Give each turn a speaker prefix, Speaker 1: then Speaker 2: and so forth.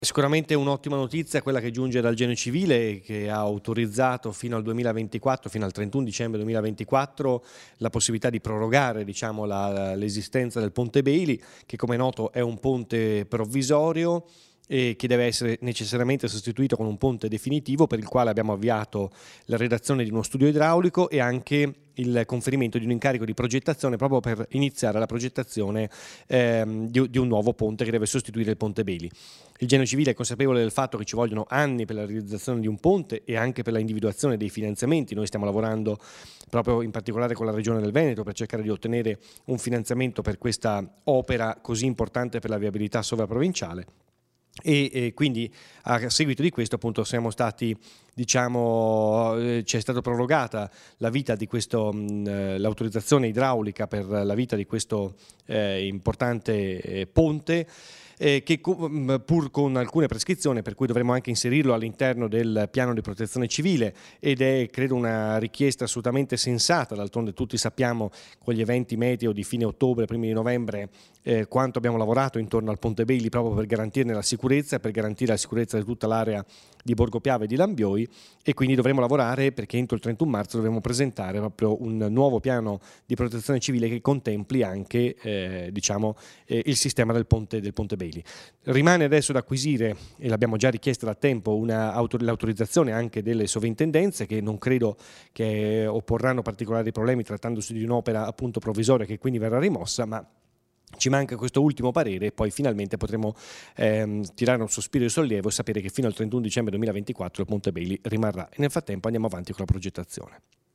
Speaker 1: Sicuramente un'ottima notizia quella che giunge dal Genio Civile, che ha autorizzato fino al 2024, fino al 31 dicembre 2024, la possibilità di prorogare, diciamo, l'esistenza del Ponte Bailey, che come è noto è un ponte provvisorio e che deve essere necessariamente sostituito con un ponte definitivo, per il quale abbiamo avviato la redazione di uno studio idraulico e anche il conferimento di un incarico di progettazione proprio per iniziare la progettazione di un nuovo ponte che deve sostituire il Ponte Bailey. Il Genio Civile è consapevole del fatto che ci vogliono anni per la realizzazione di un ponte e anche per la individuazione dei finanziamenti. Noi stiamo lavorando proprio in particolare con la Regione del Veneto per cercare di ottenere un finanziamento per questa opera così importante per la viabilità sovraprovinciale. E quindi a seguito di questo appunto siamo stati, diciamo, ci è stata prorogata la vita di questo, l'autorizzazione idraulica per la vita di questo importante ponte, che pur con alcune prescrizioni, per cui dovremo anche inserirlo all'interno del piano di protezione civile, ed è credo una richiesta assolutamente sensata. D'altronde tutti sappiamo con gli eventi meteo di fine ottobre, primi di novembre, quanto abbiamo lavorato intorno al Ponte Bailey proprio per garantirne la sicurezza e per garantire la sicurezza di tutta l'area di Borgo Piave e di Lambioi, e quindi dovremo lavorare perché entro il 31 marzo dovremo presentare proprio un nuovo piano di protezione civile che contempli anche diciamo, il sistema del Ponte Bailey. Rimane adesso da acquisire, e l'abbiamo già richiesta da tempo, l'autorizzazione anche delle sovrintendenze, che non credo che opporranno particolari problemi trattandosi di un'opera appunto provvisoria che quindi verrà rimossa, ma ci manca questo ultimo parere e poi finalmente potremo tirare un sospiro di sollievo e sapere che fino al 31 dicembre 2024 il Ponte Bailey rimarrà, e nel frattempo andiamo avanti con la progettazione.